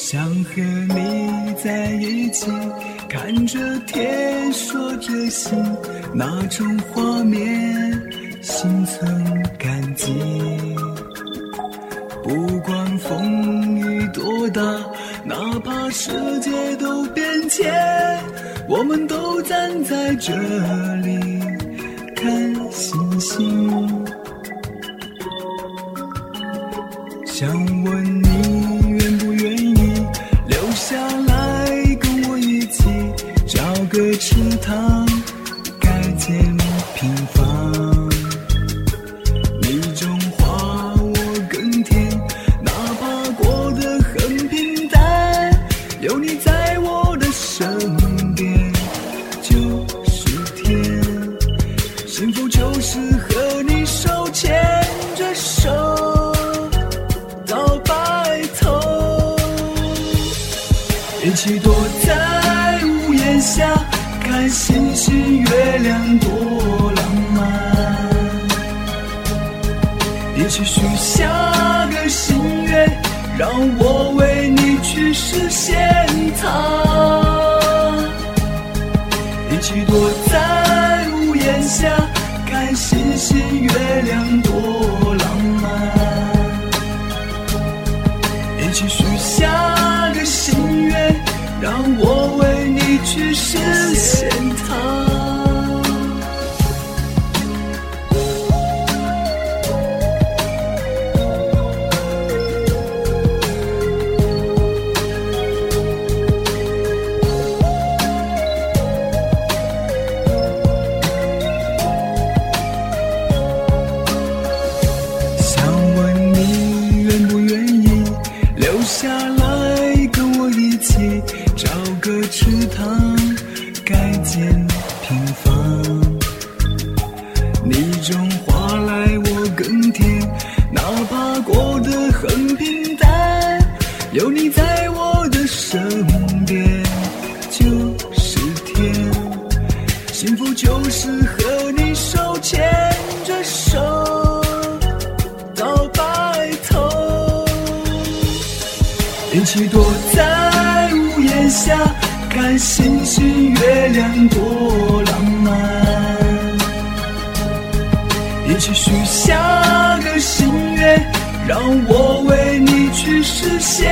想和你在一起，看着天说着心，那种画面心存感激。不管风雨多大，哪怕世界都变迁，我们都站在这里看星星。想问你愿不愿意留下来跟我一起，找个池塘盖建平房，你种花我耕田，哪怕过得很平淡，有你在我的身边就是天。幸福就是和你手牵着手到白头，一起躲在屋檐下看星星月亮多浪漫，一起许下个心愿，让我为你去实现它。一起躲在屋檐下看星星月亮多浪漫，一起许下个心愿，让我为你去实现它。下来跟我一起找个池塘盖建平房，你种花来我耕田，哪怕过得很平淡，有你在我的身边就是天。幸福就是和你手牵着手到白头，一起躲在屋檐下看星星月亮多浪漫，一起许下个心愿，让我为你去实现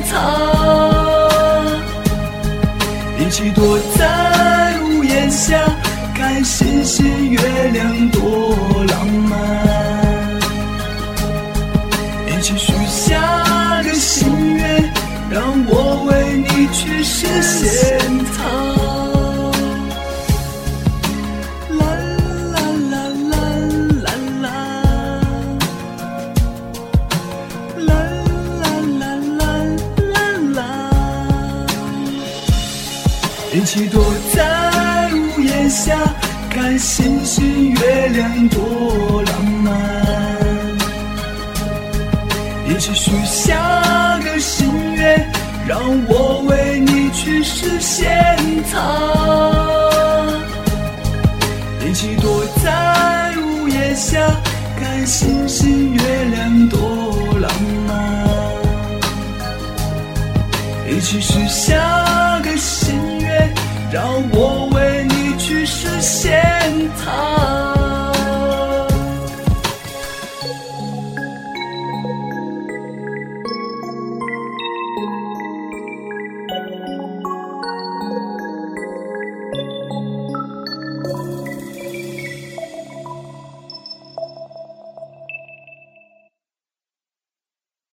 它。一起躲在屋檐下看星星月亮多浪漫，一起许下个心愿，让我为你去实现它。啦啦啦啦啦啦，啦啦啦啦啦啦，一起躲在屋檐下看星星月亮多浪漫，一起许下个心愿，让我为你去实现它。一起躲在屋檐下看星星月亮多浪漫，一起许下个心愿，让我为你去实现